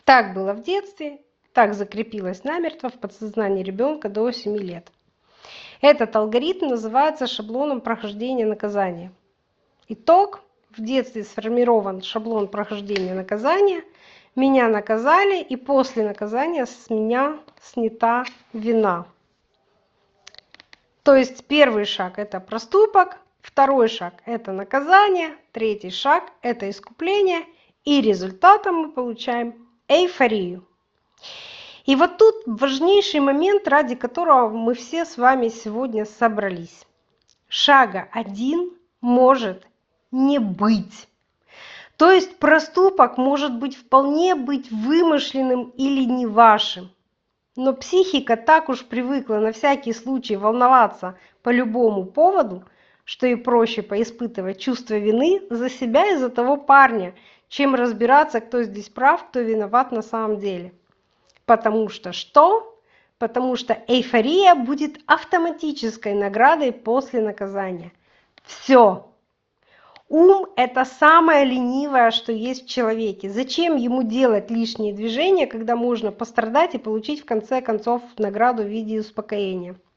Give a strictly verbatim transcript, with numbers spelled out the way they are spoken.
Так было в детстве, так закрепилось намертво в подсознании ребенка до семи лет. Этот алгоритм называется шаблоном прохождения наказания. Итог: в детстве сформирован шаблон прохождения наказания, меня наказали, и после наказания с меня снята вина. То есть первый шаг – это проступок, второй шаг – это наказание, третий шаг – это искупление, и результатом мы получаем эйфорию. И вот тут важнейший момент, ради которого мы все с вами сегодня собрались. Шага один может не быть. То есть проступок может быть вполне быть вымышленным или не вашим. Но психика так уж привыкла на всякий случай волноваться по любому поводу, что и проще поиспытывать чувство вины за себя и за того парня, чем разбираться, кто здесь прав, кто виноват на самом деле. Потому что что? Потому что эйфория будет автоматической наградой после наказания. Все. Ум – это самое ленивое, что есть в человеке. Зачем ему делать лишние движения, когда можно пострадать и получить в конце концов награду в виде успокоения?